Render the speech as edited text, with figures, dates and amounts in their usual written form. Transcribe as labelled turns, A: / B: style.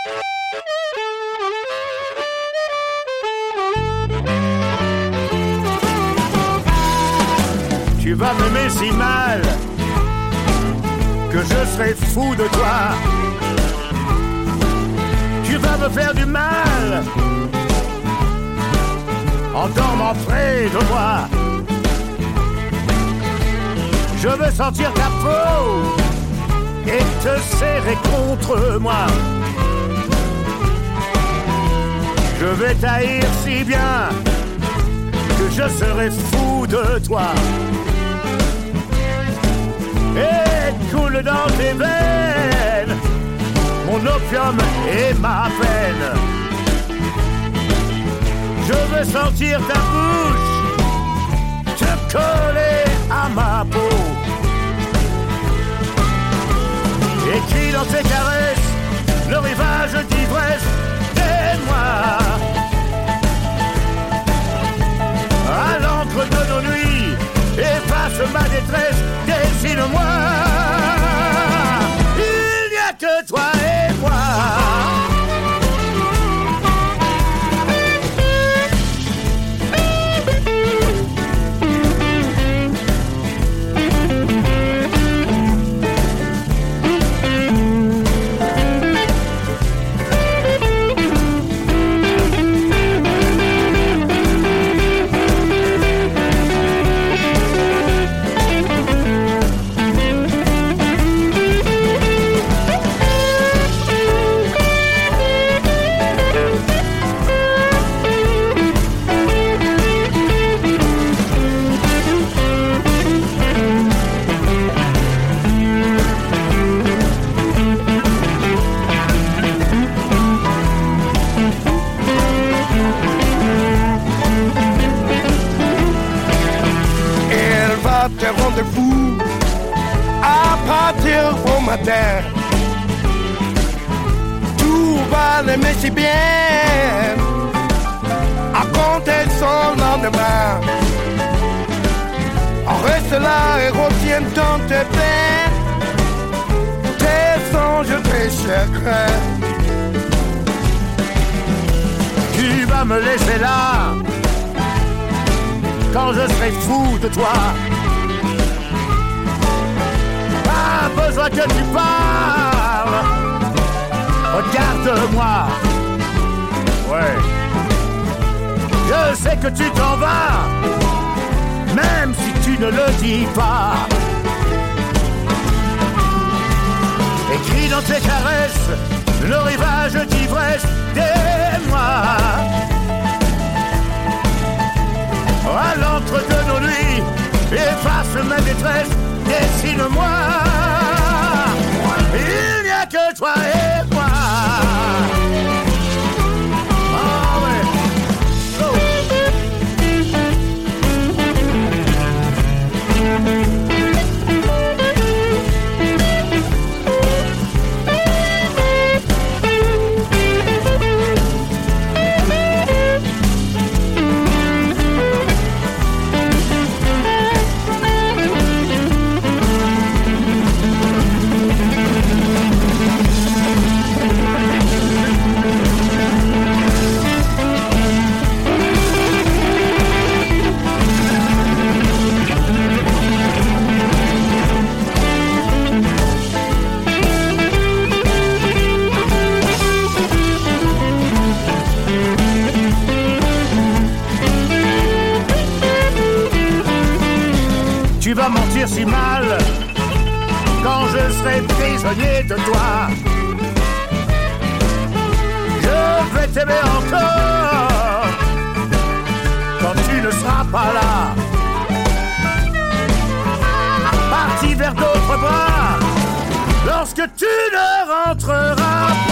A: Tu vas m'aimer si mal que je serai fou de toi. Tu vas me faire du mal en dormant près de moi. Je veux sentir ta peau et te serrer contre moi. Je vais t'haïr si bien que je serai fou de toi. Et coule dans tes veines mon opium et ma peine. Je veux sentir ta bouche te coller à ma peau. Écrit dans tes caresses le rivage d'ivresse des moi. À l'encre de nos nuits efface ma détresse, dessine-moi. Il n'y a que toi et moi.
B: Rendez-vous à partir au matin. Tout va l'aimer si bien à compter son lendemain. Reste là et retiens dans tes peines tes songes, tes chagrins.
A: Tu vas me laisser là quand je serai fou de toi. Pas besoin que tu parles, regarde-moi. Ouais, je sais que tu t'en vas, même si tu ne le dis pas. Écrit dans tes caresses le rivage d'ivresse des moi. À l'encre de nos nuits efface ma détresse, dessine-moi. Il n'y a que toi et moi. Ah ouais. Oh. Tu vas mentir si mal quand je serai prisonnier de toi. Je vais t'aimer encore quand tu ne seras pas là. Parti vers d'autres bras lorsque tu ne rentreras pas.